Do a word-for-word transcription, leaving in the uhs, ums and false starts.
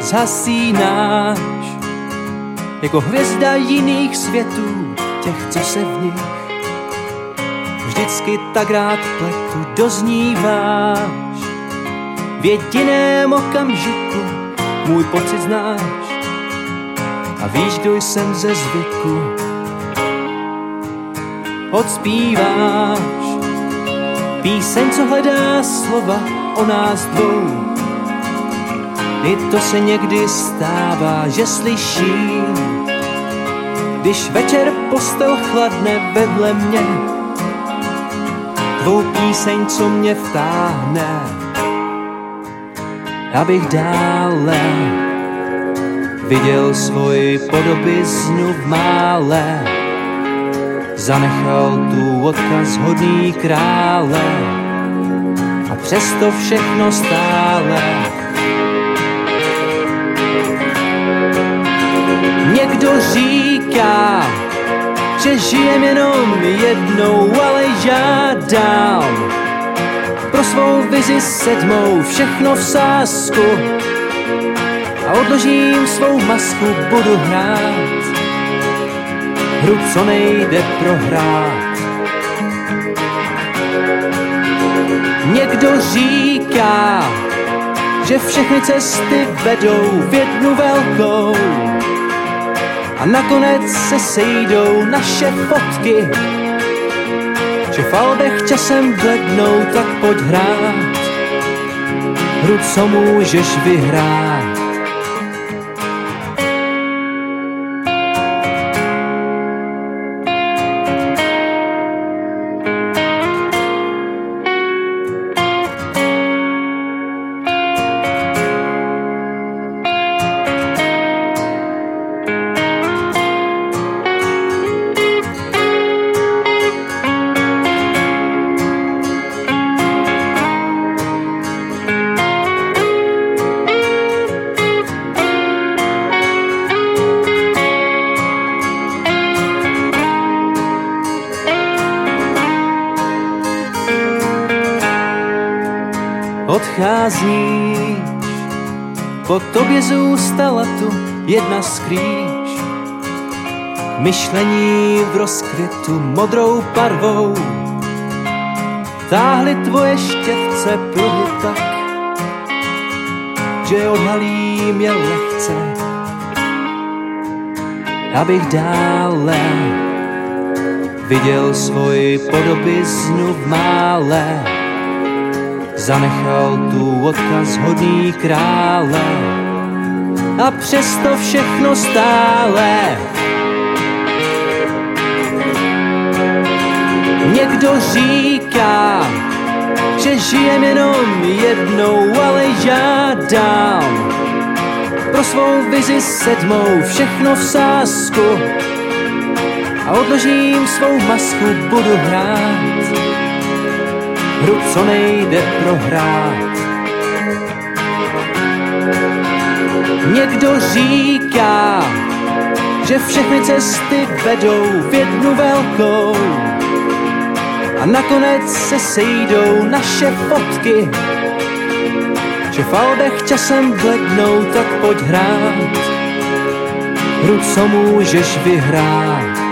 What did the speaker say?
zhasínáš jako hvězda jiných světů, těch, co se v nich vždycky tak rád pletu. Dozníváš v jediném okamžiku, můj pocit znáš a víš, kdo jsem ze zvyku. Odspíváš píseň, co hledá slova o nás dvou. I to se někdy stává, že slyším, když večer postel chladne vedle mě, tvou píseň, co mě vtáhne, abych dále viděl svoji podobiznu v mále. Zanechal tu odkaz hodný krále a přesto všechno stále. Někdo říká, že žijem jenom jednou, ale žádám pro svou vizi sedmou všechno v sázku a odložím svou masku, budu hrát hru, co nejde prohrát. Někdo říká, že všechny cesty vedou v jednu velkou a nakonec se sejdou naše fotky, že v albech časem blednou, tak pojď hrát hru, co můžeš vyhrát. Odcházíš, po tobě zůstala tu jedna skrýš. Myšlení v rozkvětu modrou barvou táhly tvoje štětce pruhy tak, že odhalím je lehce, abych dále viděl svoji podobiznu v mále. Zanechal tu odkaz hodný krále a přesto všechno stále. Někdo říká, že žijem jenom jednou, ale žádám pro svou vizi sedmou všechno v sázku a odložím svou masku, budu hrát hru, co nejde prohrát. Někdo říká, že všechny cesty vedou v jednu velkou a nakonec se sejdou naše fotky, že v albech časem blednou, tak pojď hrát hru, co můžeš vyhrát.